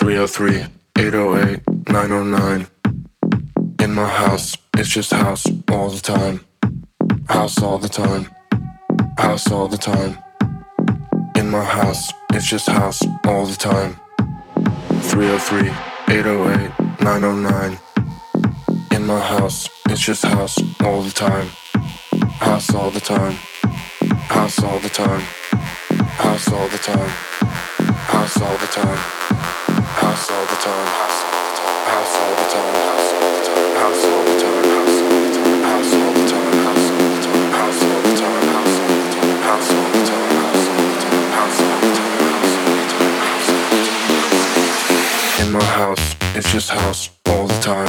303 808 909. In my house, it's just house all the time. House all the time. House all the time. In my house, it's just house all the time. 303 808 909. In my house, it's just house all the time. House all the time. House all the time. House all the time. House all the time. House all the time. House all the time. House all the time. House all the time. House all the time. House all the time. House all the time. In my house, it's just house all the time.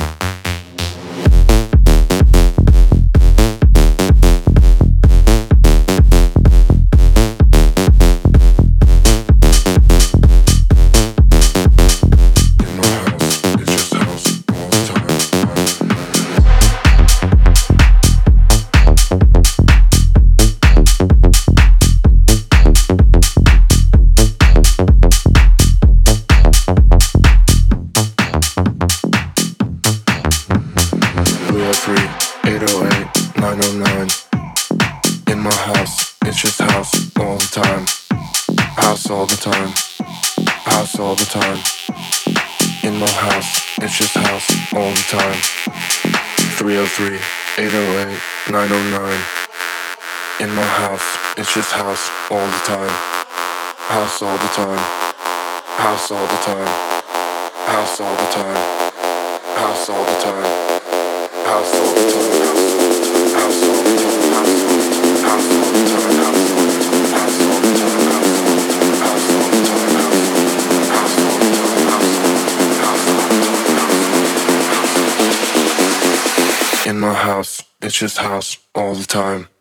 In my house, it's just house all the time. House all the time. House all the time. House all the time. House all the time. House all the time. House all the time. House all the time. House all the time. House all the time. House all the time. House all the time. House all the time. In my house, it's just house all the time.